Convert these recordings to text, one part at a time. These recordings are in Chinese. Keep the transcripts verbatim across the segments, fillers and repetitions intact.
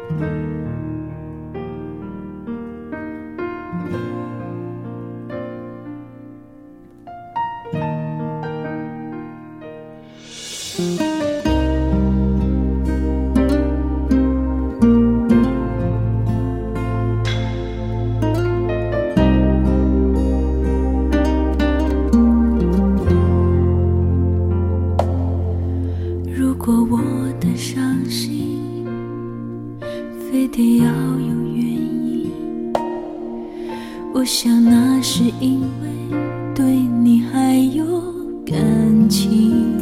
如果我的伤心非得要有原因，我想那是因为对你还有感情。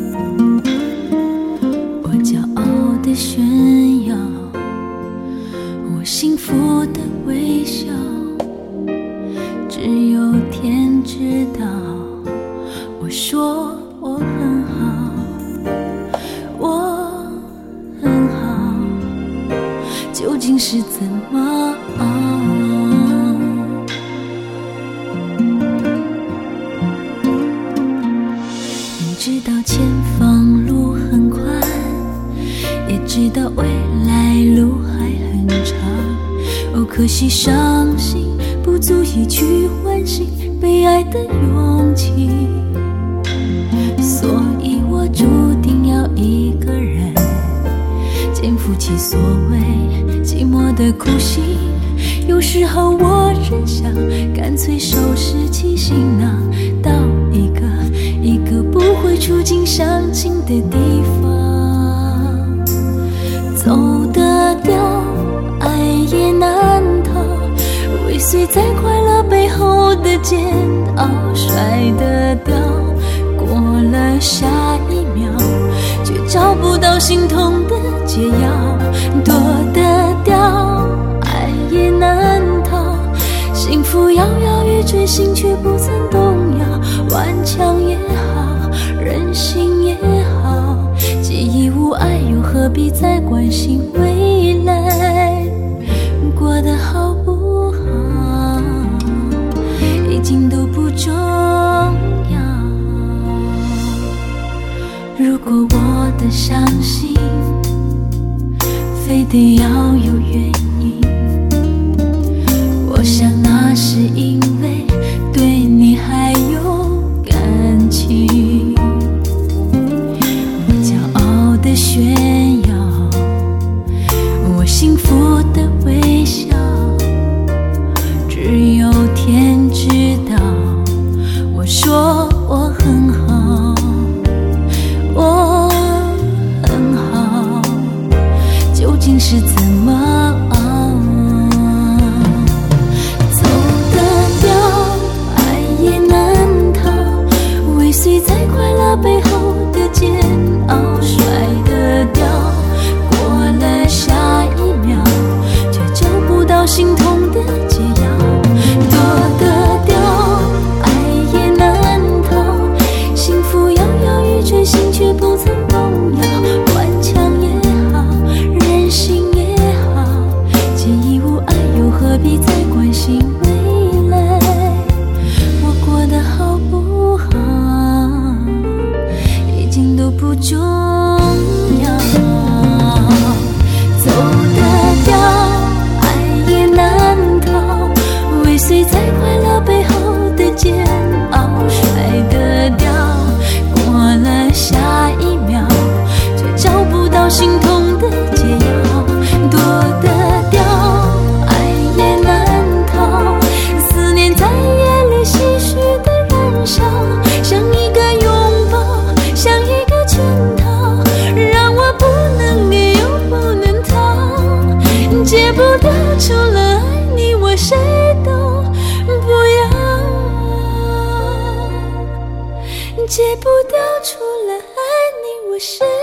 我骄傲地炫耀我幸福的微笑，只有天知道我说我很好，我很好，究竟是怎么？你知道前方路很宽，也知道未来路还很长，哦，可惜伤心不足以去唤醒被爱的勇气，所以我注定要一个人肩负起所谓寂寞的苦心。有时候我真想干脆收拾起行囊，到一个一个不会触景伤情的地方。走得掉爱也难逃，尾随在快乐背后的煎熬，甩得掉过了下一秒，却找不到心痛的解药。躲得掉爱也难逃，幸福摇摇欲坠，心却不曾动摇。顽强也好，任性也好，既已无爱，又何必再关心未来过得好不好，已经都不重要。如果我的伤心非得要有原因，我想那是因为对你还有感情。我骄傲地炫耀我幸福的微笑，只有天知道我说我很好，我很好，究竟是怎么？走得掉爱也难逃，尾随在快乐背后的煎熬，甩得掉过了下一秒，却找不到心痛的解药。躲得掉爱也难逃，幸福摇摇欲坠，心却不曾动摇。顽强也好，任性也好，既已无爱，又何必再关心未来我过得好不好，已经都不重要。走得掉爱也难逃，尾随在快乐背后的煎熬，甩得掉过了下一秒，却找不到心痛的解药。躲得掉爱也难逃，思念在夜里唏嘘的燃烧，像一个拥抱，像一个圈套，让我不能给又不能逃。戒不掉，除了爱你我谁都不要，戒不掉，除了爱你我谁